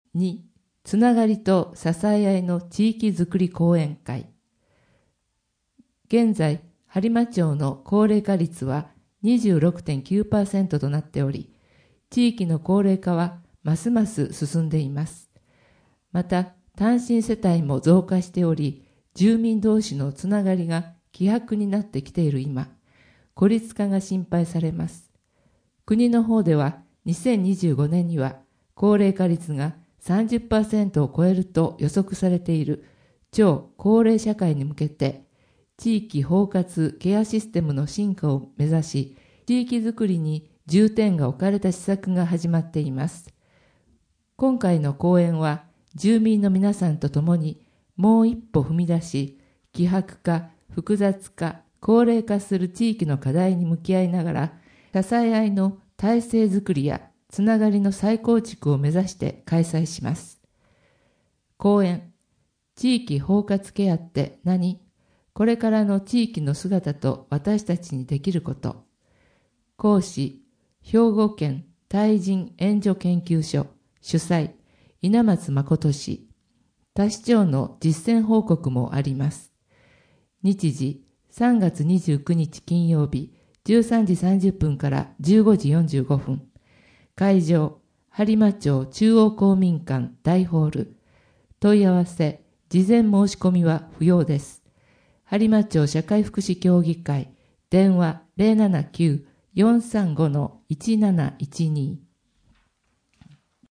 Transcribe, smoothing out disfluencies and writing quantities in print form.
2、つながりと支え合いの地域づくり講演会。現在、播磨町の高齢化率は 26.9% となっており、地域の高齢化はますます進んでいます。また、単身世帯も増加しており、住民同士のつながりが希薄になってきている今、孤立化が心配されます。国の方では2025年には高齢化率が 30% を超えると予測されている超高齢社会に向けて、地域包括ケアシステムの進化を目指し、地域づくりに重点が置かれた施策が始まっています。今回の講演は、住民の皆さんと共にもう一歩踏み出し、希薄化、複雑化、高齢化する地域の課題に向き合いながら、支え合いの体制づくりやつながりの再構築を目指して開催します。講演、地域包括ケアって何？これからの地域の姿と私たちにできること。講師、兵庫県対人援助研究所主催、稲松誠氏。他市長の実践報告もあります。日時、3月29日金曜日、13時30分から15時45分。会場、播磨町中央公民館大ホール。問い合わせ、事前申し込みは不要です。播磨町社会福祉協議会、電話 079-435-1712